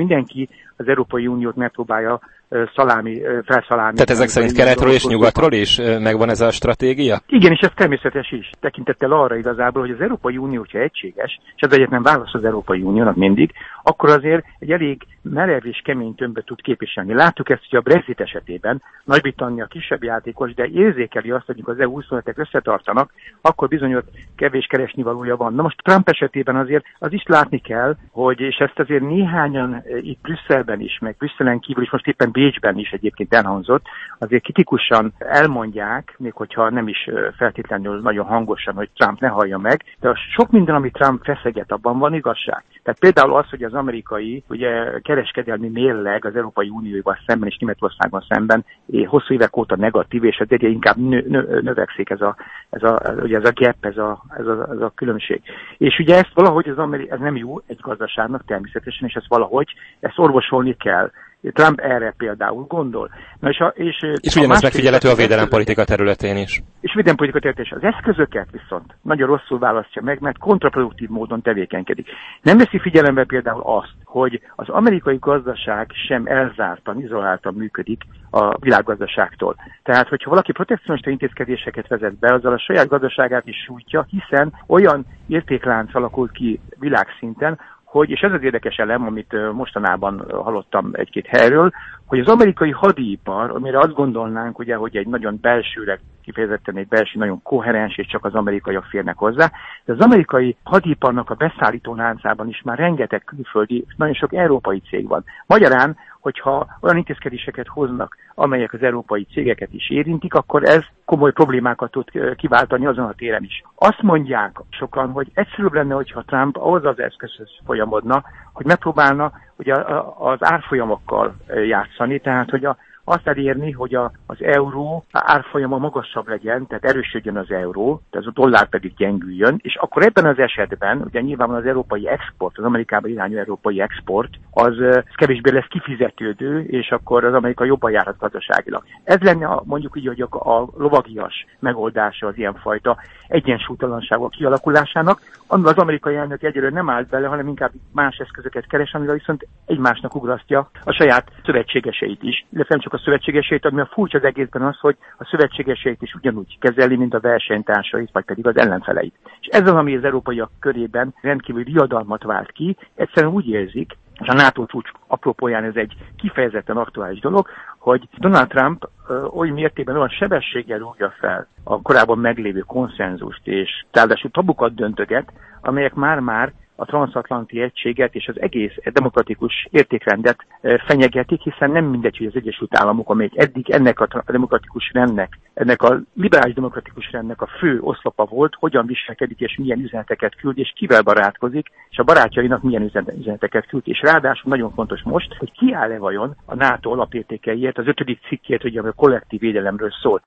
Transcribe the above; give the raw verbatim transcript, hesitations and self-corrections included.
mindenki az Európai Uniót megpróbálja szalámi, felszalámi. Tehát ezek szerint keletről és nyugatról is megvan ez a stratégia? Igen, és ez természetes is, tekintettel arra igazából, hogy az Európai Unió, hogyha egységes, és ez egyetlen válasz az Európai Uniónak mindig, akkor azért egy elég merev és kemény tömböt tud képviselni. Láttuk ezt, hogy a Brexit esetében Nagy-Britannia kisebb játékos, de érzékeli azt, hogy az é u huszonötek összetartanak, akkor bizony ott kevés keresnivalója van. Na most Trump esetében azért az is látni kell, hogy, és ezt azért néhányan itt Brüsszelben is, meg Brüsszelen kívül is, most éppen Bécsben is egyébként elhangzott, azért kritikusan elmondják, még hogyha nem is feltétlenül nagyon hangosan, hogy Trump ne hallja meg, de a sok minden, amit Trump feszeget, abban van igazság. Tehát például az, hogy az amerikai ugye, kereskedelmi mérleg az Európai Unióval szemben és Németországban szemben hosszú évek óta negatív, és egyre inkább nö, nö, növekszik ez a, ez a, ugye ez a gap, ez a, ez, a, ez a különbség. És ugye ezt valahogy az amerikai, ez nem jó egy gazdaságnak természetesen, és ezt valahogy ezt orvosolni kell. Trump erre például gondol. Na és, a, és, és ugyanez megfigyelhető a védelempolitika területén is. És védelempolitika területén is. Az eszközöket viszont nagyon rosszul választja meg, mert kontraproduktív módon tevékenykedik. Nem veszi figyelembe például azt, hogy az amerikai gazdaság sem elzártan, izoláltan működik a világgazdaságtól. Tehát, hogyha valaki protekcionista intézkedéseket vezet be, azzal a saját gazdaságát is sújtja, hiszen olyan értéklánc alakult ki világszinten, hogy, és ez az érdekes elem, amit mostanában hallottam egy-két helyről, hogy az amerikai hadipar, amire azt gondolnánk, ugye, hogy egy nagyon belsőleg, kifejezetten egy belső, nagyon koherens, és csak az amerikaiak férnek hozzá, de az amerikai hadiparnak a beszállító láncában is már rengeteg külföldi, nagyon sok európai cég van. Magyarán, hogyha olyan intézkedéseket hoznak, amelyek az európai cégeket is érintik, akkor ez komoly problémákat tud kiváltani azon a téren is. Azt mondják sokan, hogy egyszerűbb lenne, hogyha Trump ahhoz az eszközhöz folyamodna, hogy megpróbálna ugye az árfolyamokkal játszani, tehát hogy a azt elérni, hogy a, az euró árfolyama magasabb legyen, tehát erősödjön az euró, tehát a dollár pedig gyengüljön, és akkor ebben az esetben, ugye nyilván az európai export, az Amerikába irányú európai export, az, az kevésbé lesz kifizetődő, és akkor az Amerika jobban járhat gazdaságilag. Ez lenne a, mondjuk így, hogy a, a lovagias megoldása az ilyenfajta egyensúlytalanságok kialakulásának, amivel az amerikai elnök egyelőre nem állt bele, hanem inkább más eszközöket keres, amivel viszont egymásnak ugrasztja a saját szövetségeseit is, illetve nem csak a szövetségeseit, ami a furcsa az egészben az, hogy a szövetségeseit is ugyanúgy kezeli, mint a versenytársait, vagy pedig az ellenfeleit. És ez az, ami az európaiak körében rendkívül riadalmat vált ki, egyszerűen úgy érzik, és a NATO csúcs apropóján ez egy kifejezetten aktuális dolog, hogy Donald Trump ö, oly mértékben, olyan sebességgel rúgja fel a korábban meglévő konszenzust, és ráadásul tabukat döntöget, amelyek már-már a transatlanti egységet és az egész demokratikus értékrendet fenyegetik, hiszen nem mindegy, hogy az Egyesült Államok, amelyik eddig ennek a demokratikus rendnek, ennek a liberális demokratikus rendnek a fő oszlopa volt, hogyan viselkedik és milyen üzeneteket küld, és kivel barátkozik, és a barátjainak milyen üzeneteket küld. És ráadásul nagyon fontos most, hogy ki áll-e vajon a NATO alapértékeiért, az ötödik cikkért, ugye, ami a kollektív védelemről szól.